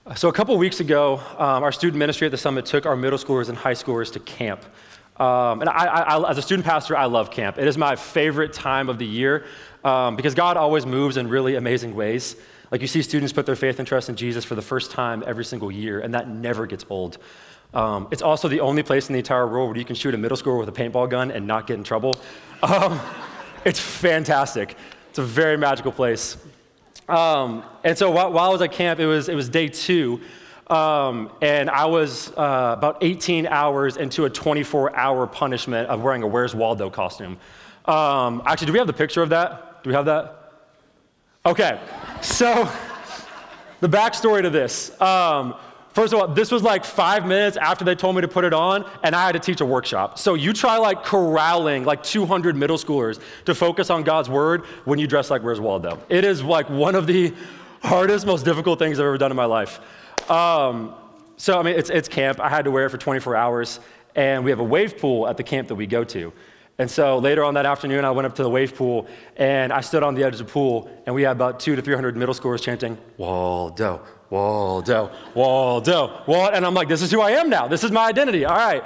So a couple weeks ago, our student ministry at the Summit took our middle schoolers and high schoolers to camp. And I, as a student pastor, I love camp. It is my favorite time of the year because God always moves in really amazing ways. Like you see students put their faith and trust in Jesus for the first time every single year, and that never gets old. It's also the only place in the entire world where you can shoot a middle schooler with a paintball gun and not get in trouble. It's fantastic. It's a very magical place. And so while I was at camp, it was day 2, and I was about 18 hours into a 24-hour punishment of wearing a Where's Waldo costume. Actually, do we have the picture of that? Do we have that? Okay, so the backstory to this. First of all, this was like 5 minutes after they told me to put it on, and I had to teach a workshop. So you try like corralling like 200 middle schoolers to focus on God's word when you dress like Where's Waldo. It is like one of the hardest, most difficult things I've ever done in my life. So I mean, it's camp. I had to wear it for 24 hours, and we have a wave pool at the camp that we go to. And so later on that afternoon, I went up to the wave pool, and I stood on the edge of the pool, and we had about 200 to 300 middle schoolers chanting, Waldo, Waldo, Waldo, Waldo. And I'm like, this is who I am now. This is my identity. All right.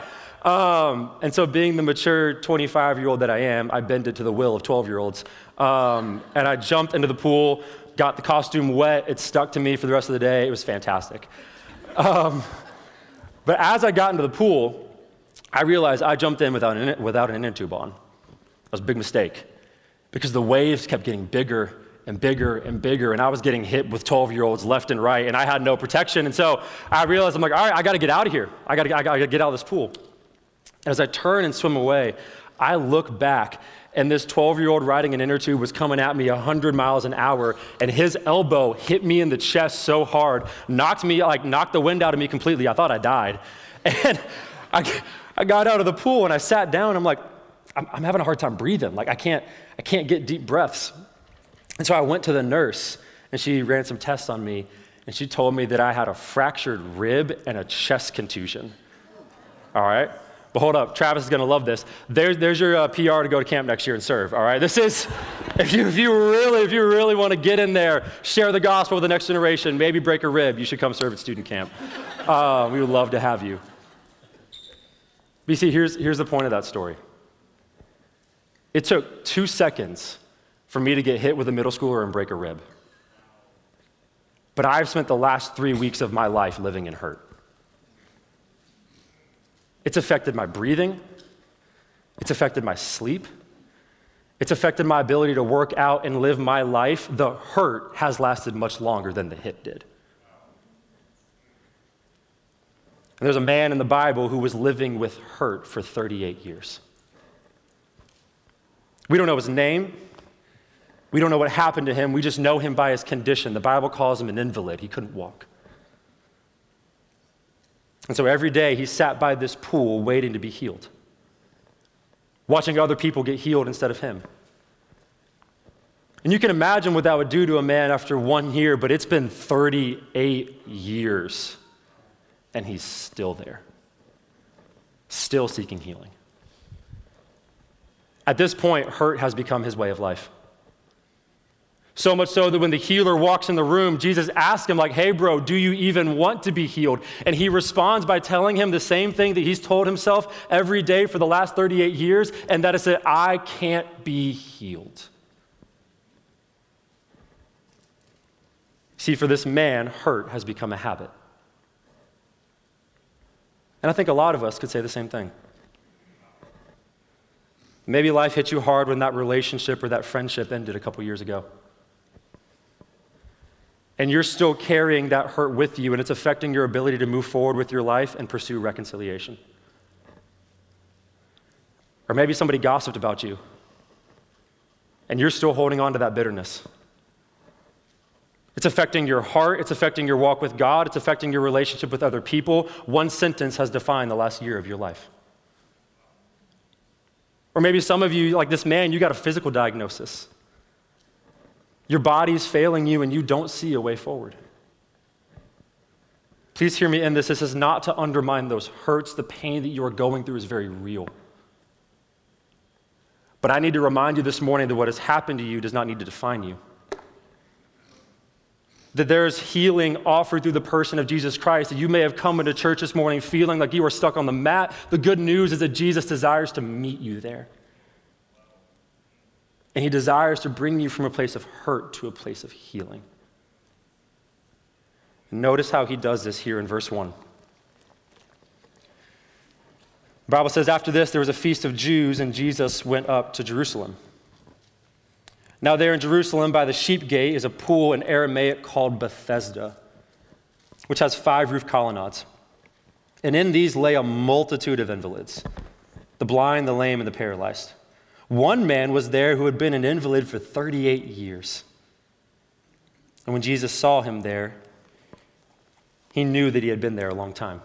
And so being the mature 25-year-old that I am, I bended to the will of 12-year-olds. And I jumped into the pool, got the costume wet. It stuck to me for the rest of the day. It was fantastic. But as I got into the pool, I realized I jumped in without an inner tube on. That was a big mistake because the waves kept getting bigger and bigger and bigger, and I was getting hit with 12-year-olds left and right, and I had no protection. And so I realized, I'm like, all right, I got to get out of here. I got to get out of this pool. And as I turn and swim away, I look back, and this 12-year-old riding an inner tube was coming at me 100 miles an hour, and his elbow hit me in the chest so hard, knocked the wind out of me completely. I thought I died. And I got out of the pool, and I sat down. I'm like, I'm having a hard time breathing. Like, I can't get deep breaths. And so I went to the nurse, and she ran some tests on me, and she told me that I had a fractured rib and a chest contusion. All right? But hold up, Travis is going to love this. There's your PR to go to camp next year and serve, all right? This is, if you really want to get in there, share the gospel with the next generation, maybe break a rib, you should come serve at student camp. We would love to have you. But you see, here's the point of that story. It took 2 seconds for me to get hit with a middle schooler and break a rib. But I've spent the last 3 weeks of my life living in hurt. It's affected my breathing. It's affected my sleep. It's affected my ability to work out and live my life. The hurt has lasted much longer than the hit did. And there's a man in the Bible who was living with hurt for 38 years. We don't know his name. We don't know what happened to him. We just know him by his condition. The Bible calls him an invalid. He couldn't walk. And so every day he sat by this pool waiting to be healed, watching other people get healed instead of him. And you can imagine what that would do to a man after 1 year, but it's been 38 years, and he's still there, still seeking healing. At this point, hurt has become his way of life. So much so that when the healer walks in the room, Jesus asks him like, hey bro, do you even want to be healed? And he responds by telling him the same thing that he's told himself every day for the last 38 years, and that is that I can't be healed. See, for this man, hurt has become a habit. And I think a lot of us could say the same thing. Maybe life hit you hard when that relationship or that friendship ended a couple years ago. And you're still carrying that hurt with you, and it's affecting your ability to move forward with your life and pursue reconciliation. Or maybe somebody gossiped about you, and you're still holding on to that bitterness. It's affecting your heart, it's affecting your walk with God, it's affecting your relationship with other people. One sentence has defined the last year of your life. Or maybe some of you, like this man, you got a physical diagnosis. Your body's failing you and you don't see a way forward. Please hear me in this. This is not to undermine those hurts. The pain that you are going through is very real. But I need to remind you this morning that what has happened to you does not need to define you. that there's healing offered through the person of Jesus Christ, that you may have come into church this morning feeling like you are stuck on the mat. The good news is that Jesus desires to meet you there. And he desires to bring you from a place of hurt to a place of healing. And notice how he does this here in verse 1. The Bible says, after this, there was a feast of Jews, and Jesus went up to Jerusalem. Now there in Jerusalem by the sheep gate is a pool in Aramaic called Bethesda, which has 5 roof colonnades. And in these lay a multitude of invalids, the blind, the lame, and the paralyzed. One man was there who had been an invalid for 38 years. And when Jesus saw him there, he knew that he had been there a long time.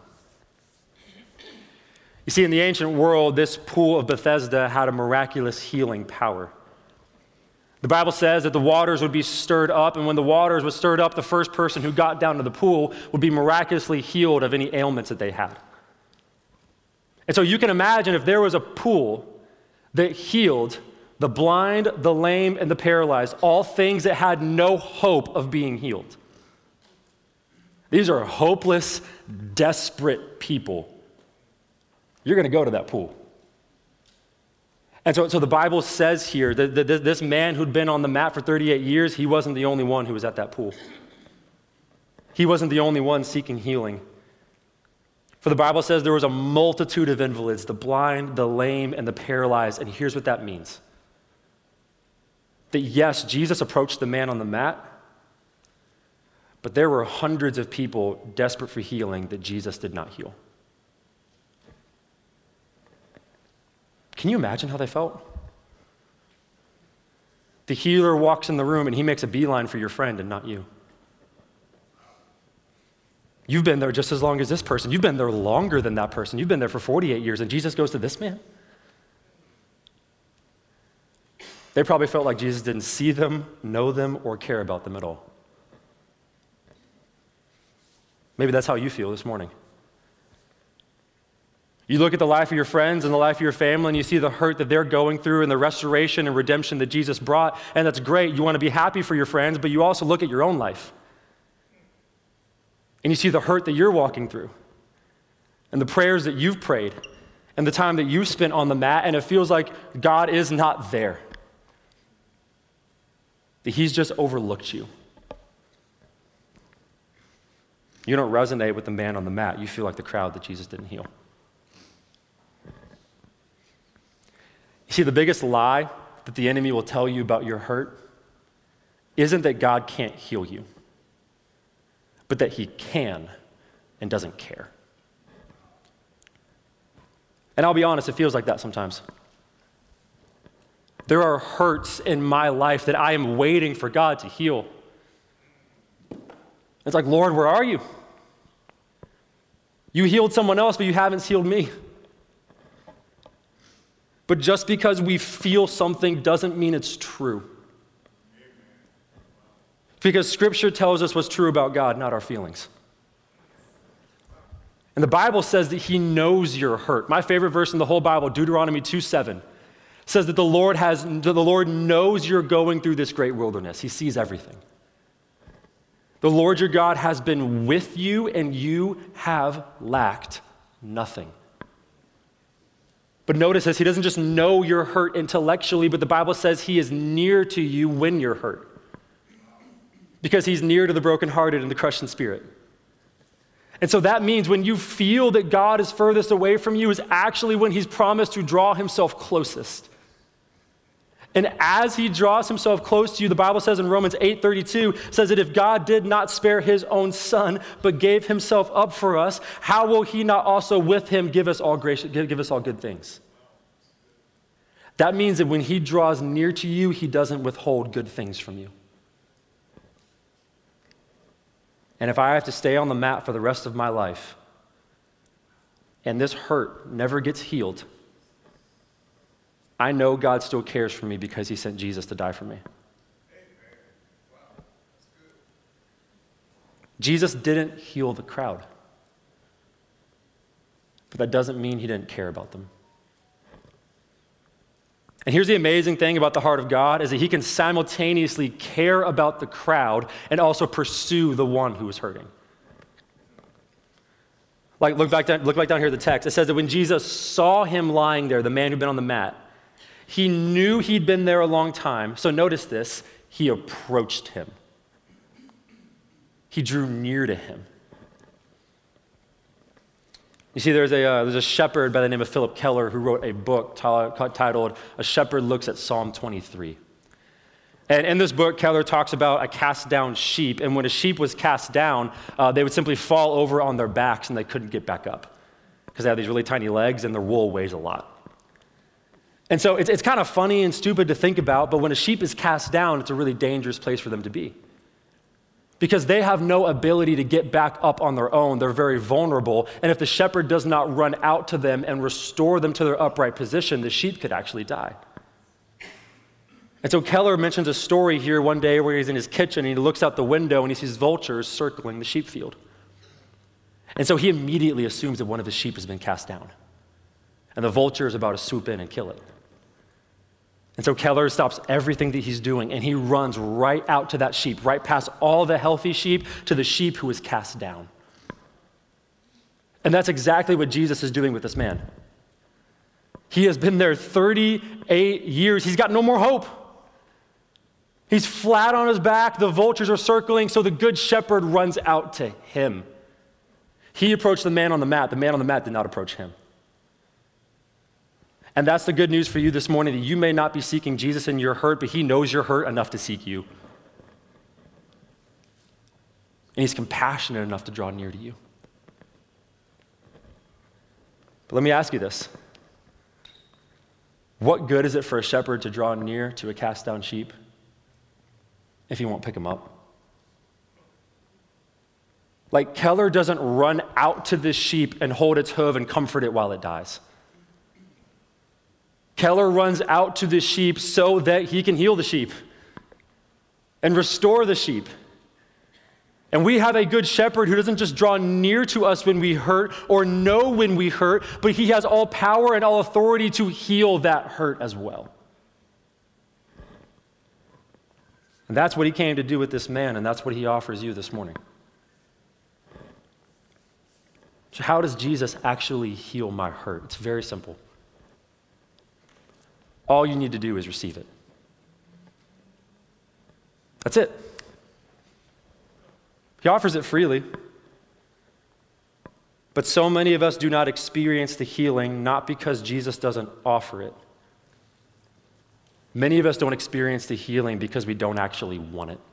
You see, in the ancient world, this pool of Bethesda had a miraculous healing power. The Bible says that the waters would be stirred up, and when the waters were stirred up, the first person who got down to the pool would be miraculously healed of any ailments that they had. And so you can imagine if there was a pool that healed the blind, the lame, and the paralyzed, all things that had no hope of being healed. These are hopeless, desperate people. You're going to go to that pool. And so the Bible says here that this man who'd been on the mat for 38 years, he wasn't the only one who was at that pool. He wasn't the only one seeking healing. For the Bible says there was a multitude of invalids, the blind, the lame, and the paralyzed. And here's what that means. That yes, Jesus approached the man on the mat, but there were hundreds of people desperate for healing that Jesus did not heal. Can you imagine how they felt? The healer walks in the room and he makes a beeline for your friend and not you. You've been there just as long as this person. You've been there longer than that person. You've been there for 48 years, and Jesus goes to this man. They probably felt like Jesus didn't see them, know them, or care about them at all. Maybe that's how you feel this morning. You look at the life of your friends and the life of your family, and you see the hurt that they're going through and the restoration and redemption that Jesus brought, and that's great. You want to be happy for your friends, but you also look at your own life. And you see the hurt that you're walking through, and the prayers that you've prayed, and the time that you've spent on the mat, and it feels like God is not there. That he's just overlooked you. You don't resonate with the man on the mat. You feel like the crowd that Jesus didn't heal. You see, the biggest lie that the enemy will tell you about your hurt isn't that God can't heal you, but that he can and doesn't care. And I'll be honest, it feels like that sometimes. There are hurts in my life that I am waiting for God to heal. It's like, Lord, where are you? You healed someone else, but you haven't healed me. But just because we feel something doesn't mean it's true. Because Scripture tells us what's true about God, not our feelings. And the Bible says that he knows your hurt. My favorite verse in the whole Bible, Deuteronomy 2:7, says that the Lord knows you're going through this great wilderness. He sees everything. The Lord your God has been with you, and you have lacked nothing. But notice this, he doesn't just know you're hurt intellectually, but the Bible says he is near to you when you're hurt. Because he's near to the brokenhearted and the crushed in spirit. And so that means when you feel that God is furthest away from you is actually when he's promised to draw himself closest. And as he draws himself close to you, the Bible says in Romans 8:32, says that if God did not spare his own son, but gave himself up for us, how will he not also with him give us all good things? That means that when he draws near to you, he doesn't withhold good things from you. And if I have to stay on the mat for the rest of my life, and this hurt never gets healed, I know God still cares for me because he sent Jesus to die for me. Jesus didn't heal the crowd, but that doesn't mean he didn't care about them. And here's the amazing thing about the heart of God is that he can simultaneously care about the crowd and also pursue the one who is hurting. Like, look back down here at the text. It says that when Jesus saw him lying there, the man who'd been on the mat, he knew he'd been there a long time. So notice this, he approached him. He drew near to him. You see, there's a shepherd by the name of Philip Keller who wrote a book titled A Shepherd Looks at Psalm 23. And in this book, Keller talks about a cast down sheep. And when a sheep was cast down, they would simply fall over on their backs and they couldn't get back up because they have these really tiny legs and their wool weighs a lot. And so it's kind of funny and stupid to think about, but when a sheep is cast down, it's a really dangerous place for them to be. Because they have no ability to get back up on their own. They're very vulnerable. And if the shepherd does not run out to them and restore them to their upright position, the sheep could actually die. And so Keller mentions a story here one day where he's in his kitchen and he looks out the window and he sees vultures circling the sheep field. And so he immediately assumes that one of his sheep has been cast down. And the vulture is about to swoop in and kill it. And so Keller stops everything that he's doing and he runs right out to that sheep, right past all the healthy sheep to the sheep who is cast down. And that's exactly what Jesus is doing with this man. He has been there 38 years. He's got no more hope. He's flat on his back. The vultures are circling, so the good shepherd runs out to him. He approached the man on the mat. The man on the mat did not approach him. And that's the good news for you this morning, that you may not be seeking Jesus in your hurt, but he knows you're hurt enough to seek you. And he's compassionate enough to draw near to you. But let me ask you this. What good is it for a shepherd to draw near to a cast down sheep if he won't pick him up? Like, Keller doesn't run out to this sheep and hold its hoof and comfort it while it dies. Keller runs out to the sheep so that he can heal the sheep and restore the sheep. And we have a good shepherd who doesn't just draw near to us when we hurt or know when we hurt, but he has all power and all authority to heal that hurt as well. And that's what he came to do with this man, and that's what he offers you this morning. So how does Jesus actually heal my hurt? It's very simple. All you need to do is receive it. That's it. He offers it freely. But so many of us do not experience the healing, not because Jesus doesn't offer it. Many of us don't experience the healing because we don't actually want it.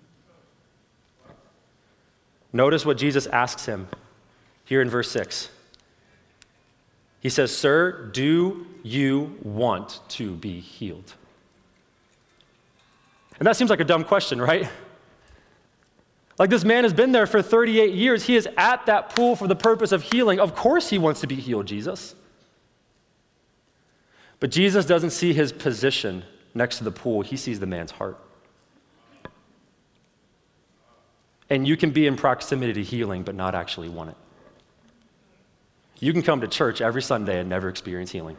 Notice what Jesus asks him here in verse 6. He says, "Sir, do you want to be healed?" And that seems like a dumb question, right? Like, this man has been there for 38 years. He is at that pool for the purpose of healing. Of course he wants to be healed, Jesus. But Jesus doesn't see his position next to the pool. He sees the man's heart. And you can be in proximity to healing but not actually want it. You can come to church every Sunday and never experience healing.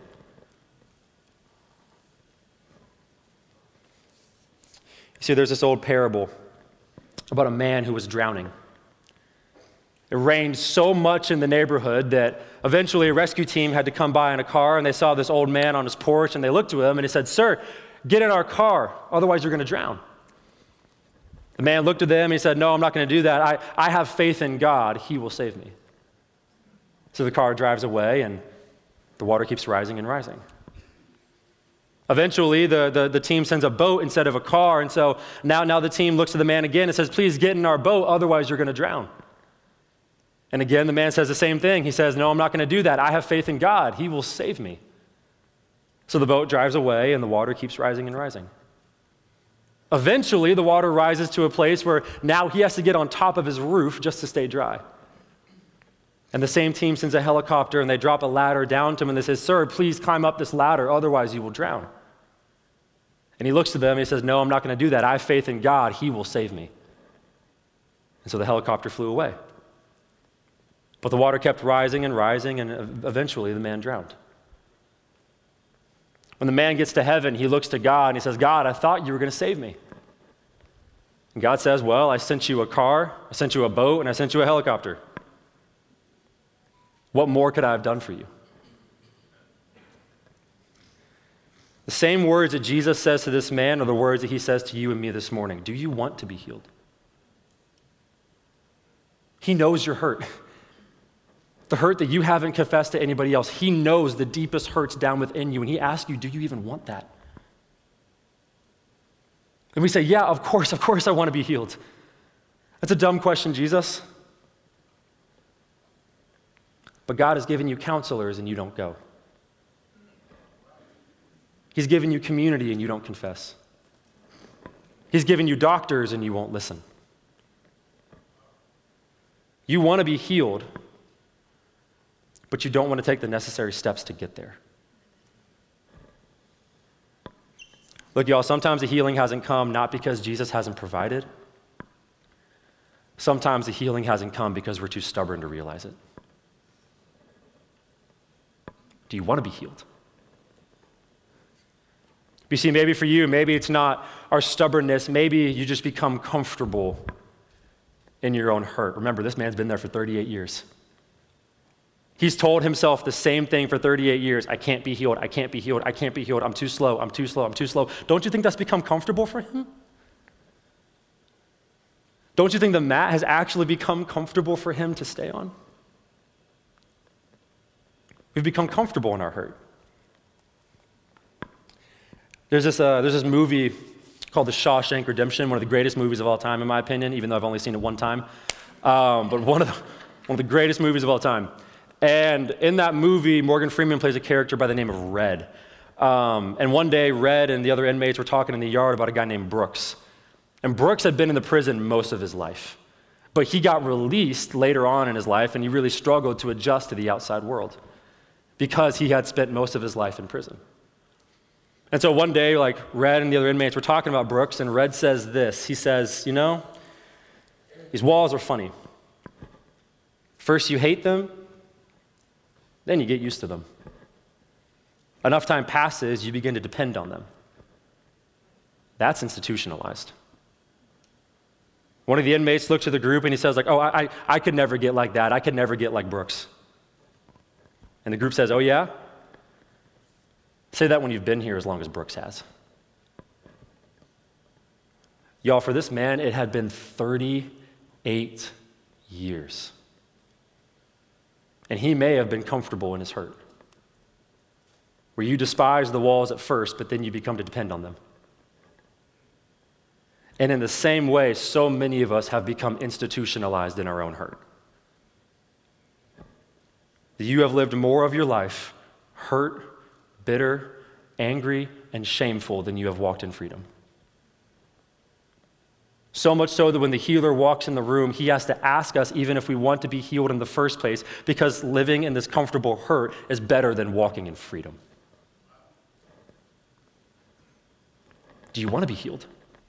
You see, there's this old parable about a man who was drowning. It rained so much in the neighborhood that eventually a rescue team had to come by in a car, and they saw this old man on his porch, and they looked to him, and he said, "Sir, get in our car, otherwise you're going to drown." The man looked at them, and he said, "No, I'm not going to do that. I have faith in God. He will save me." So the car drives away, and the water keeps rising and rising. Eventually, the team sends a boat instead of a car, and so now the team looks to the man again and says, "Please get in our boat, otherwise you're going to drown." And again, the man says the same thing. He says, "No, I'm not going to do that. I have faith in God. He will save me." So the boat drives away, and the water keeps rising and rising. Eventually, the water rises to a place where now he has to get on top of his roof just to stay dry. And the same team sends a helicopter, and they drop a ladder down to him, and they say, "Sir, please climb up this ladder, otherwise you will drown." And he looks to them, and he says, "No, I'm not going to do that. I have faith in God. He will save me." And so the helicopter flew away. But the water kept rising, and eventually the man drowned. When the man gets to heaven, he looks to God and he says, God, I thought you were going to save me. And God says, well, I sent you a car, I sent you a boat, and I sent you a helicopter. What more could I have done for you? The same words that Jesus says to this man are the words that he says to you and me this morning. Do you want to be healed? He knows your hurt. The hurt that you haven't confessed to anybody else. He knows the deepest hurts down within you, and he asks you, do you even want that? And we say, yeah, of course I want to be healed. That's a dumb question, Jesus. But God has given you counselors and you don't go. He's given you community and you don't confess. He's given you doctors and you won't listen. You want to be healed, but you don't want to take the necessary steps to get there. Look, y'all, sometimes the healing hasn't come not because Jesus hasn't provided. Sometimes the healing hasn't come because we're too stubborn to realize it. Do you want to be healed? You see, maybe for you, maybe it's not our stubbornness. Maybe you just become comfortable in your own hurt. Remember, this man's been there for 38 years. He's told himself the same thing for 38 years. I can't be healed. I can't be healed. I can't be healed. I'm too slow. I'm too slow. I'm too slow. Don't you think that's become comfortable for him? Don't you think the mat has actually become comfortable for him to stay on? We've become comfortable in our hurt. There's this movie called The Shawshank Redemption, one of the greatest movies of all time, in my opinion, even though I've only seen it one time. But one of the greatest movies of all time. And in that movie, Morgan Freeman plays a character by the name of Red. And one day, Red and the other inmates were talking in the yard about a guy named Brooks. And Brooks had been in the prison most of his life. But he got released later on in his life, and he really struggled to adjust to the outside world because he had spent most of his life in prison. And so one day, Red and the other inmates were talking about Brooks, and Red says this. He says, these walls are funny. First you hate them, then you get used to them. Enough time passes, you begin to depend on them. That's institutionalized. One of the inmates looks at the group and he says, I could never get like that. I could never get like Brooks. And the group says, oh yeah? Say that when you've been here as long as Brooks has. Y'all, for this man, it had been 38 years. And he may have been comfortable in his hurt, where you despise the walls at first, but then you become to depend on them. And in the same way, so many of us have become institutionalized in our own hurt. You have lived more of your life hurt, bitter, angry, and shameful than you have walked in freedom. So much so that when the healer walks in the room, he has to ask us even if we want to be healed in the first place, because living in this comfortable hurt is better than walking in freedom. Do you want to be healed?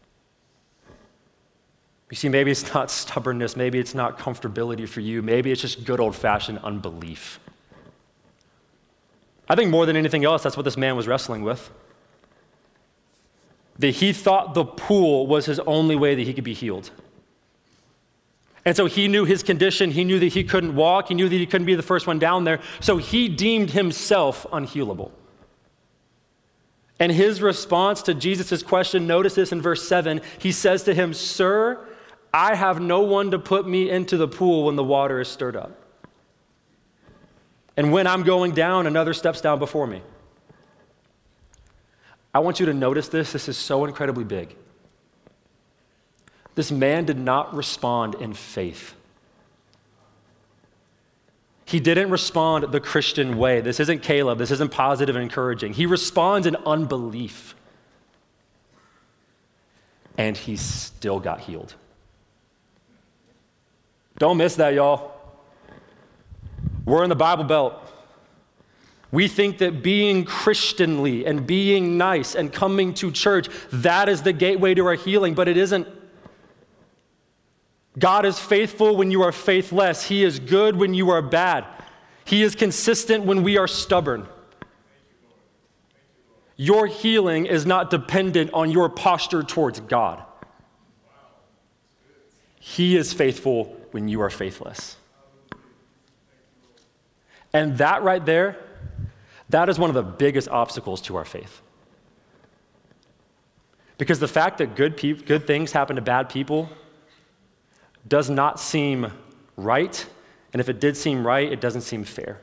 You see, maybe it's not stubbornness, maybe it's not comfortability for you, maybe it's just good old-fashioned unbelief. I think more than anything else, that's what this man was wrestling with. That he thought the pool was his only way that he could be healed. And so he knew his condition, he knew that he couldn't walk, he knew that he couldn't be the first one down there, so he deemed himself unhealable. And his response to Jesus' question, notice this in verse 7, he says to him, "Sir, I have no one to put me into the pool when the water is stirred up. And when I'm going down, another steps down before me." I want you to notice this. This is so incredibly big. This man did not respond in faith. He didn't respond the Christian way. This isn't Caleb. This isn't positive and encouraging. He responds in unbelief. And he still got healed. Don't miss that, y'all. We're in the Bible Belt. We think that being Christianly and being nice and coming to church, that is the gateway to our healing, but it isn't. God is faithful when you are faithless. He is good when you are bad. He is consistent when we are stubborn. Your healing is not dependent on your posture towards God. He is faithful when you are faithless. And that right there, that is one of the biggest obstacles to our faith. Because the fact that good things happen to bad people does not seem right, and if it did seem right, it doesn't seem fair.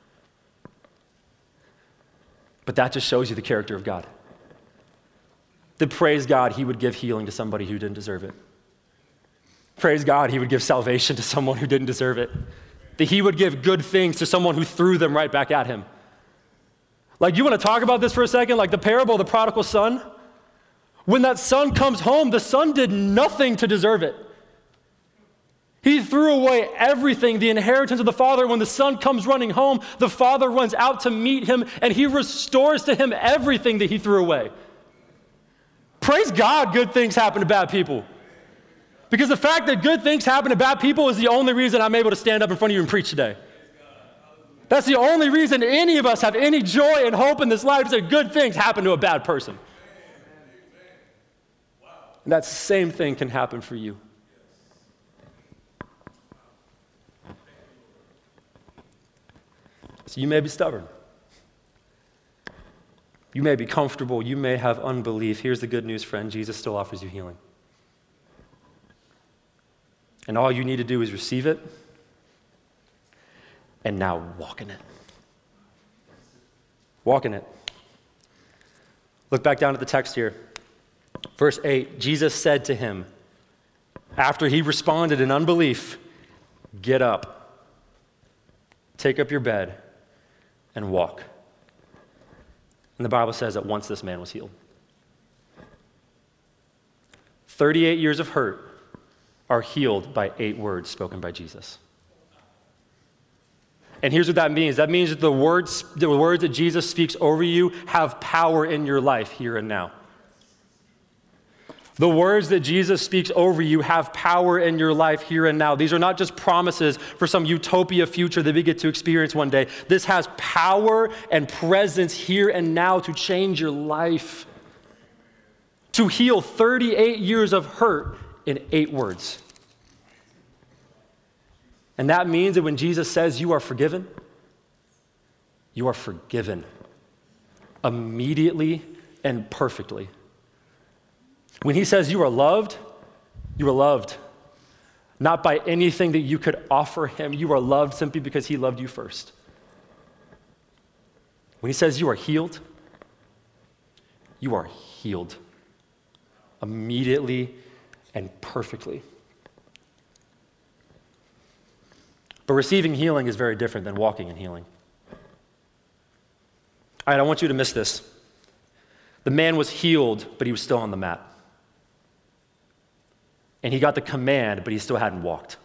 But that just shows you the character of God. That praise God, he would give healing to somebody who didn't deserve it. Praise God, he would give salvation to someone who didn't deserve it. That he would give good things to someone who threw them right back at him. Like, you want to talk about this for a second? Like the parable of the prodigal son? When that son comes home, the son did nothing to deserve it. He threw away everything, the inheritance of the father. When the son comes running home, the father runs out to meet him, and he restores to him everything that he threw away. Praise God, good things happen to bad people. Because the fact that good things happen to bad people is the only reason I'm able to stand up in front of you and preach today. That's the only reason any of us have any joy and hope in this life, is that good things happen to a bad person. And that same thing can happen for you. So you may be stubborn. You may be comfortable. You may have unbelief. Here's the good news, friend. Jesus still offers you healing. And all you need to do is receive it and now walk in it. Walk in it. Look back down at the text here. Verse 8, Jesus said to him, after he responded in unbelief, get up, take up your bed, and walk. And the Bible says that once this man was healed. 38 years of hurt are healed by 8 words spoken by Jesus. And here's what that means. That means that the words that Jesus speaks over you have power in your life here and now. The words that Jesus speaks over you have power in your life here and now. These are not just promises for some utopia future that we get to experience one day. This has power and presence here and now to change your life. To heal 38 years of hurt in 8 words. And that means that when Jesus says you are forgiven immediately and perfectly. When he says you are loved, not by anything that you could offer him. You are loved simply because he loved you first. When he says you are healed immediately and perfectly. But receiving healing is very different than walking in healing. All right, I want you to miss this. The man was healed, but he was still on the mat. And he got the command, but he still hadn't walked.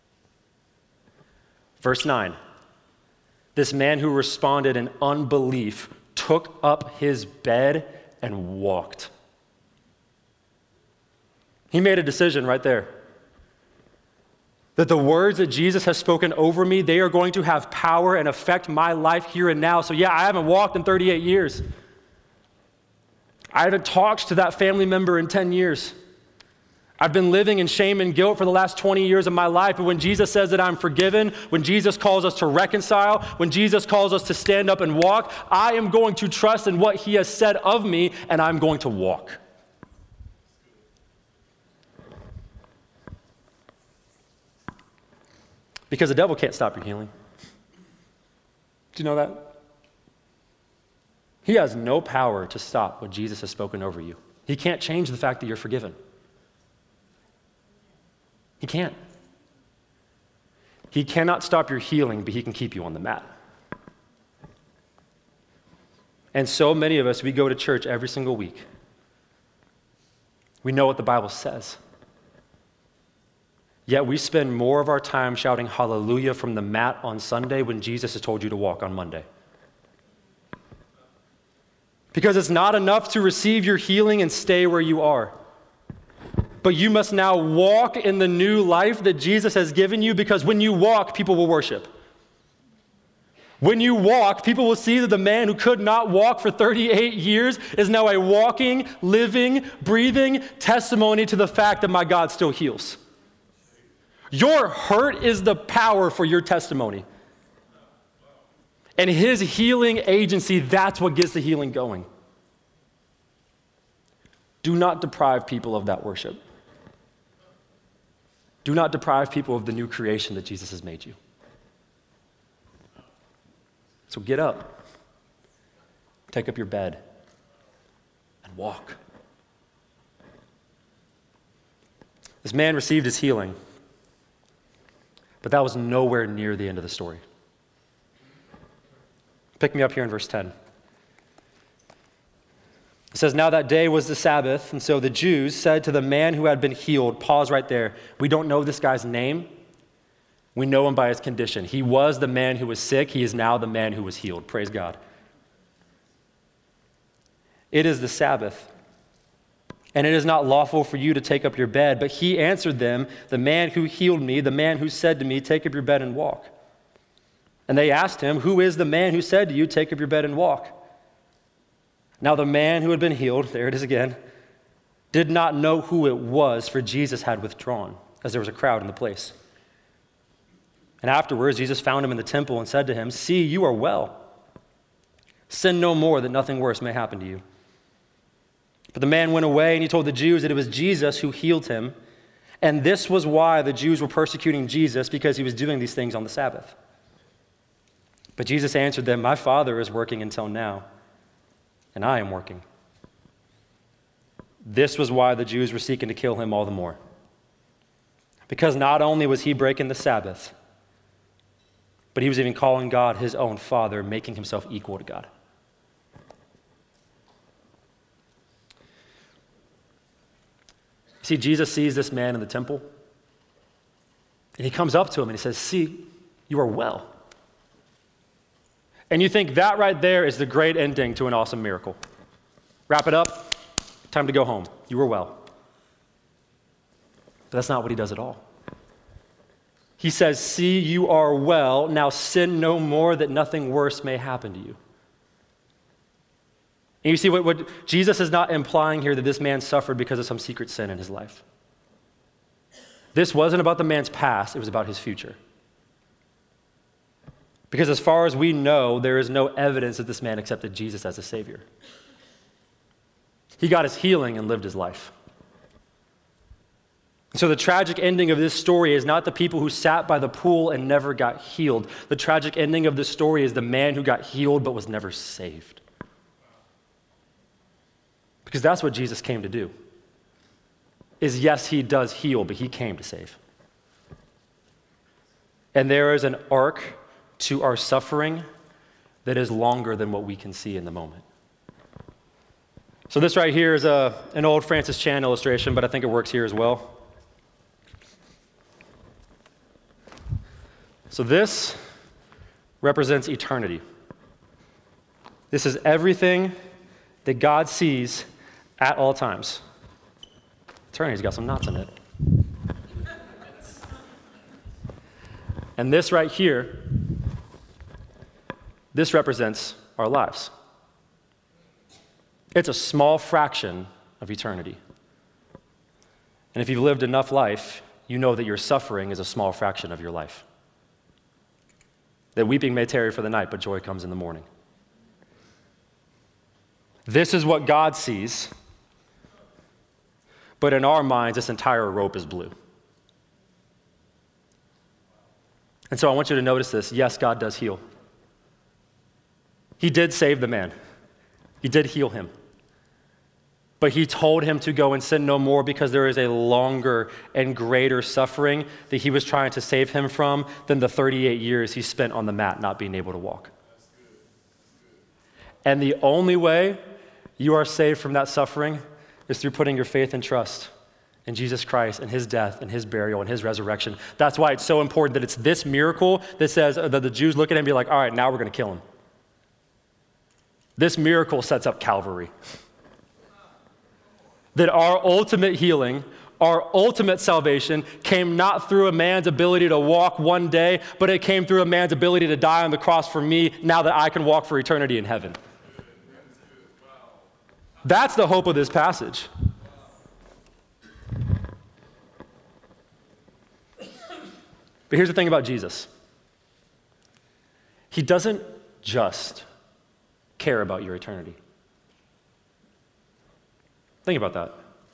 Verse 9, this man who responded in unbelief took up his bed and walked. He made a decision right there. That the words that Jesus has spoken over me, they are going to have power and affect my life here and now. So yeah, I haven't walked in 38 years. I haven't talked to that family member in 10 years. I've been living in shame and guilt for the last 20 years of my life. But when Jesus says that I'm forgiven, when Jesus calls us to reconcile, when Jesus calls us to stand up and walk, I am going to trust in what he has said of me, and I'm going to walk. Because the devil can't stop your healing. Do you know that? He has no power to stop what Jesus has spoken over you. He can't change the fact that you're forgiven. He can't. He cannot stop your healing, but he can keep you on the mat. And so many of us, we go to church every single week. We know what the Bible says. Yet we spend more of our time shouting hallelujah from the mat on Sunday when Jesus has told you to walk on Monday. Because it's not enough to receive your healing and stay where you are. But you must now walk in the new life that Jesus has given you, because when you walk, people will worship. When you walk, people will see that the man who could not walk for 38 years is now a walking, living, breathing testimony to the fact that my God still heals. Your hurt is the power for your testimony. And his healing agency, that's what gets the healing going. Do not deprive people of that worship. Do not deprive people of the new creation that Jesus has made you. So get up, take up your bed, and walk. This man received his healing, but that was nowhere near the end of the story. Pick me up here in verse 10. It says, now that day was the Sabbath, and so the Jews said to the man who had been healed, pause right there. We don't know this guy's name. We know him by his condition. He was the man who was sick. He is now the man who was healed. Praise God. It is the Sabbath, and it is not lawful for you to take up your bed. But he answered them, the man who healed me, the man who said to me, take up your bed and walk. And they asked him, who is the man who said to you, take up your bed and walk? Now the man who had been healed, there it is again, did not know who it was, for Jesus had withdrawn, as there was a crowd in the place. And afterwards, Jesus found him in the temple and said to him, see, you are well. Sin no more, that nothing worse may happen to you. But the man went away, and he told the Jews that it was Jesus who healed him. And this was why the Jews were persecuting Jesus, because he was doing these things on the Sabbath. But Jesus answered them, my Father is working until now, and I am working. This was why the Jews were seeking to kill him all the more. Because not only was he breaking the Sabbath, but he was even calling God his own Father, making himself equal to God. See, Jesus sees this man in the temple, and he comes up to him and he says, see, you are well. And you think that right there is the great ending to an awesome miracle. Wrap it up, time to go home. You were well. But that's not what he does at all. He says, see, you are well, now sin no more, that nothing worse may happen to you. And you see what Jesus is not implying here, that this man suffered because of some secret sin in his life. This wasn't about the man's past, it was about his future. Because as far as we know, there is no evidence that this man accepted Jesus as a Savior. He got his healing and lived his life. So the tragic ending of this story is not the people who sat by the pool and never got healed. The tragic ending of this story is the man who got healed but was never saved. Because that's what Jesus came to do. Is yes, he does heal, but he came to save. And there is an arc to our suffering that is longer than what we can see in the moment. So this right here is an old Francis Chan illustration, but I think it works here as well. So this represents eternity. This is everything that God sees at all times. Eternity's got some knots in it. And this right here, this represents our lives. It's a small fraction of eternity. And if you've lived enough life, you know that your suffering is a small fraction of your life. That weeping may tarry for the night, but joy comes in the morning. This is what God sees, but in our minds, this entire rope is blue. And so I want you to notice this. Yes, God does heal. He did save the man. He did heal him. But he told him to go and sin no more because there is a longer and greater suffering that he was trying to save him from than the 38 years he spent on the mat not being able to walk. And the only way you are saved from that suffering is through putting your faith and trust in Jesus Christ and his death and his burial and his resurrection. That's why it's so important that it's this miracle that says that the Jews look at him and be like, all right, now we're going to kill him. This miracle sets up Calvary. That our ultimate healing, Our ultimate salvation came not through a man's ability to walk one day, but it came through a man's ability to die on the cross for me now that I can walk for eternity in heaven. That's the hope of this passage. But here's the thing about Jesus. He doesn't just care about your eternity. Think about that.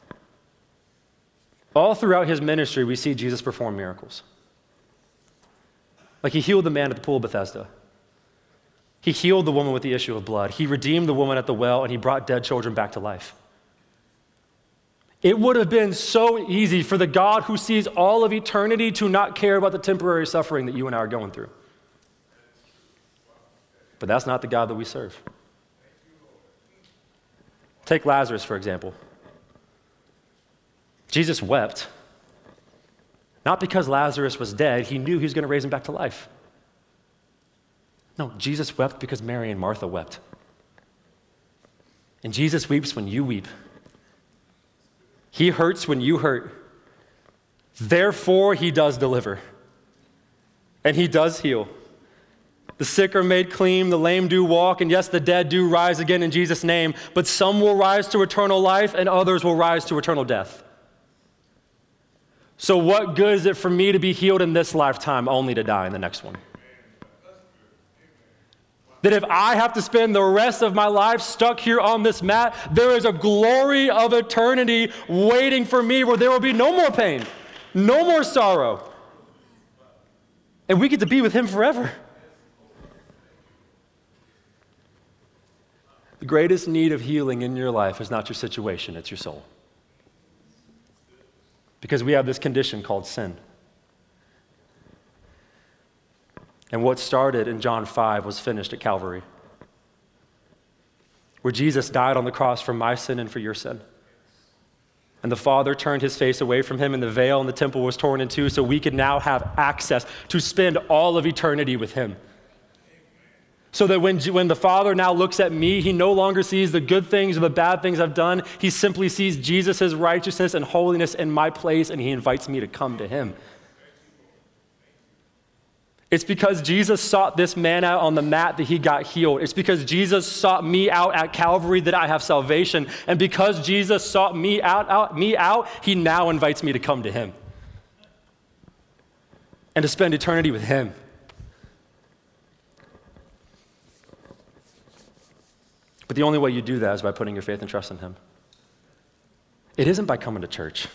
All throughout his ministry, we see Jesus perform miracles. Like he healed the man at the pool of Bethesda. He healed the woman with the issue of blood. He redeemed the woman at the well, and he brought dead children back to life. It would have been so easy for the God who sees all of eternity to not care about the temporary suffering that you and I are going through. But that's not the God that we serve. Take Lazarus, for example. Jesus wept, not because Lazarus was dead. He knew he was going to raise him back to life. No, Jesus wept because Mary and Martha wept. And Jesus weeps when you weep. He hurts when you hurt. Therefore, he does deliver. And he does heal. The sick are made clean, the lame do walk, and yes, the dead do rise again in Jesus' name, but some will rise to eternal life and others will rise to eternal death. So what good is it for me to be healed in this lifetime only to die in the next one? That if I have to spend the rest of my life stuck here on this mat, there is a glory of eternity waiting for me where there will be no more pain, no more sorrow. And we get to be with him forever. The greatest need of healing in your life is not your situation, it's your soul. Because we have this condition called sin. And what started in John 5 was finished at Calvary, where Jesus died on the cross for my sin and for your sin. And the Father turned his face away from him, and the veil in the temple was torn in two, so we could now have access to spend all of eternity with him. So that when the Father now looks at me, he no longer sees the good things or the bad things I've done. He simply sees Jesus' righteousness and holiness in my place, and he invites me to come to him. It's because Jesus sought this man out on the mat that he got healed. It's because Jesus sought me out at Calvary that I have salvation. And because Jesus sought me out, he now invites me to come to him and to spend eternity with him. But the only way you do that is by putting your faith and trust in him. It isn't by coming to church.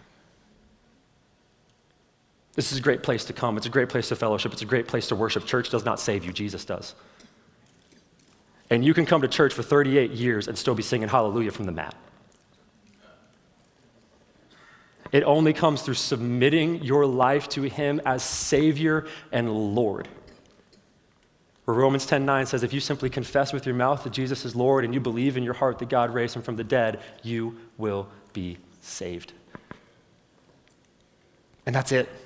This is a great place to come. It's a great place to fellowship. It's a great place to worship. Church does not save you. Jesus does. And you can come to church for 38 years and still be singing hallelujah from the mat. It only comes through submitting your life to him as Savior and Lord. Where Romans 10:9 says, if you simply confess with your mouth that Jesus is Lord and you believe in your heart that God raised him from the dead, you will be saved. And that's it.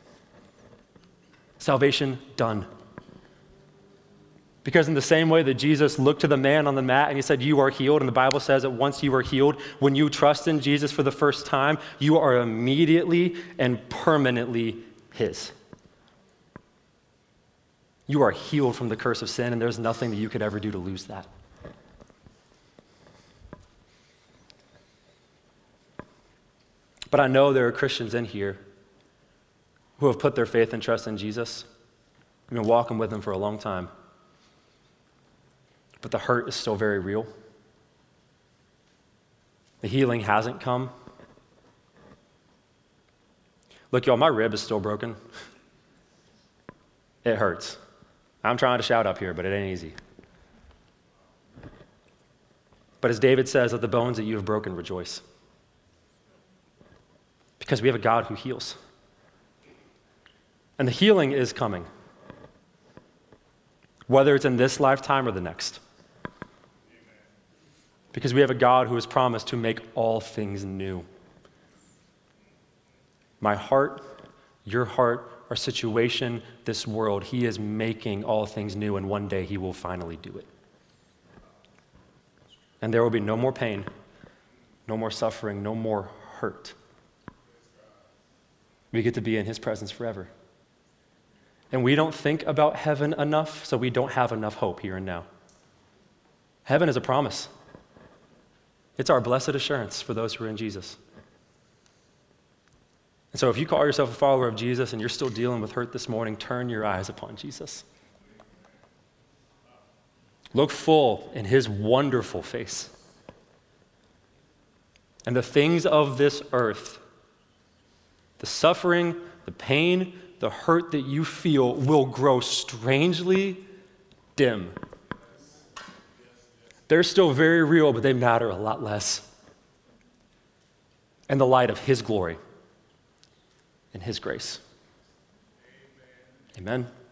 Salvation done. Because in the same way that Jesus looked to the man on the mat and he said, you are healed, and the Bible says that once you are healed, when you trust in Jesus for the first time, you are immediately and permanently his. You are healed from the curse of sin, and there's nothing that you could ever do to lose that. But I know there are Christians in here who have put their faith and trust in Jesus. We've been walking with him for a long time. But the hurt is still very real. The healing hasn't come. Look, y'all, my rib is still broken. It hurts. I'm trying to shout up here, but it ain't easy. But as David says, let the bones that you have broken rejoice. Because we have a God who heals. And the healing is coming. Whether it's in this lifetime or the next. Because we have a God who has promised to make all things new. My heart, your heart, our situation, this world, he is making all things new, and one day he will finally do it. And there will be no more pain, no more suffering, no more hurt. We get to be in his presence forever. And we don't think about heaven enough, so we don't have enough hope here and now. Heaven is a promise. It's our blessed assurance for those who are in Jesus. And so if you call yourself a follower of Jesus and you're still dealing with hurt this morning, turn your eyes upon Jesus. Look full in his wonderful face. And the things of this earth, the suffering, the pain, the hurt that you feel will grow strangely dim. They're still very real, but they matter a lot less in the light of his glory and his grace. Amen.